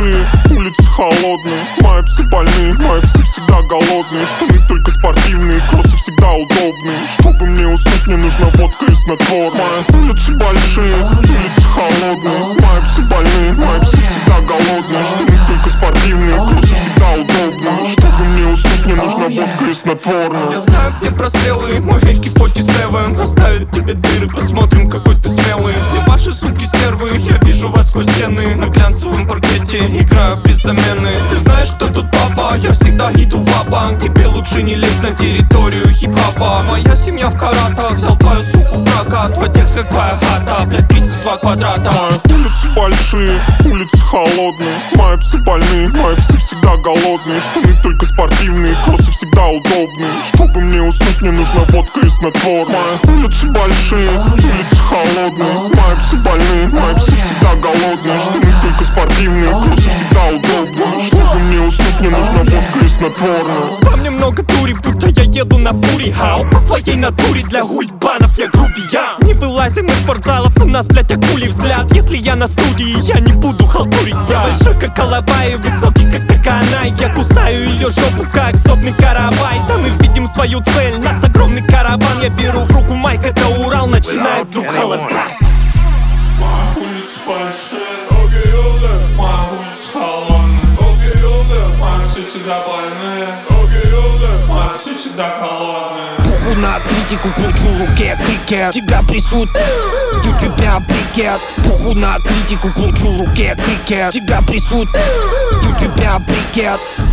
большие, улицы холодные. Мои псы больные, мои псы всегда голодные. Штаны только спортивные, кроссы всегда удобные. Чтобы мне уснуть, мне нужна водка и снотворное. Улицы большие, улицы холодные. Мои псы больные, мои псы всегда голодные. Штаны только спортивные, кроссы всегда удобные. Чтобы мне уснуть, мне нужна водка и снотворное. Я знаю, где прострелы, мой AK-47 оставит тебе дыры, посмотрим, какой ты смелый. Все ваши суки стервы, я вижу вас сквозь стены. На глянцевом паркете играю без замены. Ты знаешь, кто тут папа, я всегда иду в ва-банк. Тебе лучше не лезь на территорию хип-хопа. Моя семья в каратах, взял твою суку в прокат. Твой текст как твоя хата, блядь, 32 квадрата. Мои улицы большие, улицы холодные. Мои псы больные, мои псы всегда голодные. Штаны только спортивные, кроссы всегда удобные. Чтобы мне уснуть, мне нужна водка и снотворное. Мои улицы большие, улицы холодные. Мои псы больные, мои псы всегда голодные. Штаны только спортивные, кроссы всегда удобные. Чтобы мне уснуть, мне нужна водка и снотворное. Во мне много дури, будто я еду на фуре. Хау, по своей натуре для гульбанов я грубиян. Не вылазим из спортзалов, у нас, блядь, акулий взгляд. Если я на студии, я не буду халтурить. Я большой, как Алабай, высокий, как Таканай. Я кусаю ее жопу, как стопный каравай. Да мы видим свою цель, нас огромный караван. Я беру в руку майк, это Урал, начинает вдруг холодать. Моя улица большая, моя улица холодная. Мои псы всегда больные, мои псы всегда голодные. Похуй на критику, кручу в руке крикет. Тебя прессуют, у тебя брикет. Похуй на критику, кручу в руке крикет. Тебя прессуют, у тебя брикет.